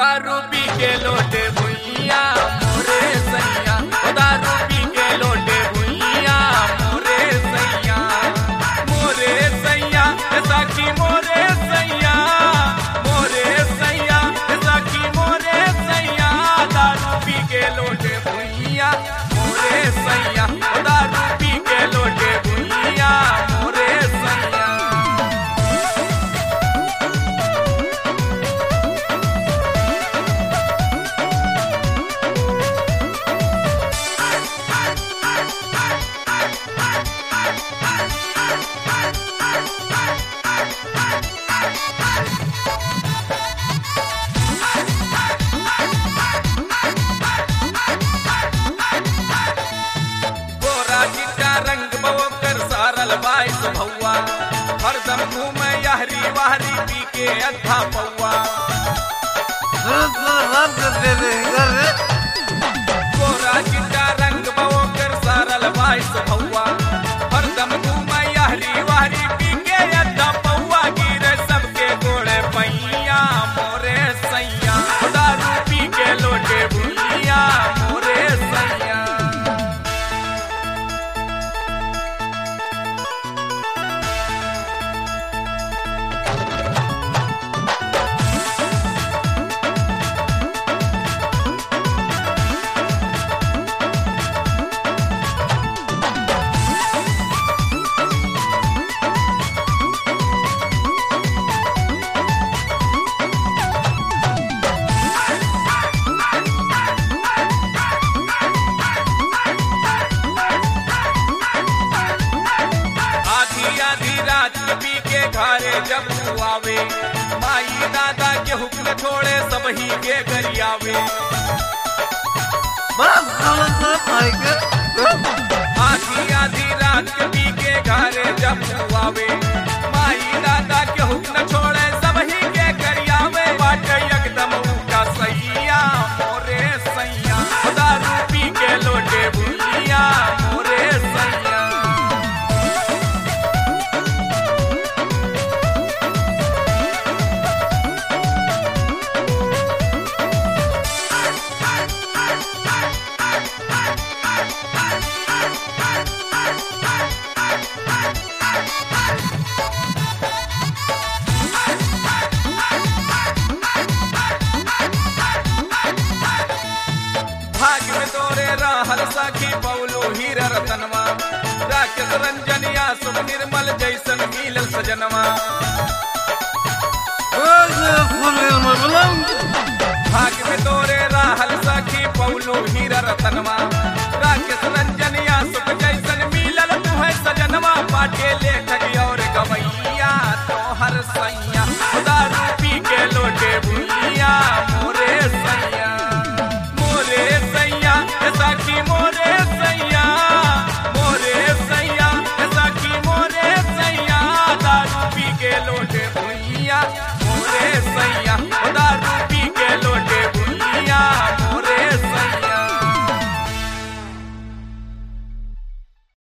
दारू पी के लोटे भुइया मोरे सैया, दारू पी के लोटे भुइया मोरे सैया, मोरे सैया साखी मोरे सैया, मोरे सैया साखी मोरे सैया, दारू पी के लोटे भुइया मोरे सैया, दारू पी के लोटे भुइया मोरे सैया। रंग बवकर सारल बाईस भौआ, हरदम घूमे यहरी वाहरी पी के अद्धा पौआ। गोरा चिट्टा रंग बवकर सारल बाईस भौआ, हरदम घूमे यहरी वाहरी पी के अद्धा पौआ। गिरे सबके गोड़े पैया मोरे सैया, दारू पी के लोटे भुइया मोरे सैया। पी के घरे जब आवे, माई दादा के हुक्म छोड़े सब ही के गरियावे। आधी आधी रात के पी के घरे जब आवे, माई दादा के हुक्म छोड़े सब ही के गरियावे। बाटे एकदम उल्टा सैया मोरे सैया, दारू पी के लोटे भुइया मोरे सैया। भाग में तोरे रहल सखी पौलो हीरा रतनवा, राकेश रंजनिया शुभ निर्मल जैसन मिलल सजनवा। भाग में तोरे रहल सखी पौलो हीरा रतनवा, राकेश रंजनिया शुभ जैसन मिलल तुहे सजनवा। बाटे लेखक और गवैया तोहर सैया, दारू पी के लोटे भुइया मोरे सैया, मोरे सैया साखी मोरे सैया, मोरे सैया साखी मोरे सैया, दारू पी के लोटे भुइया।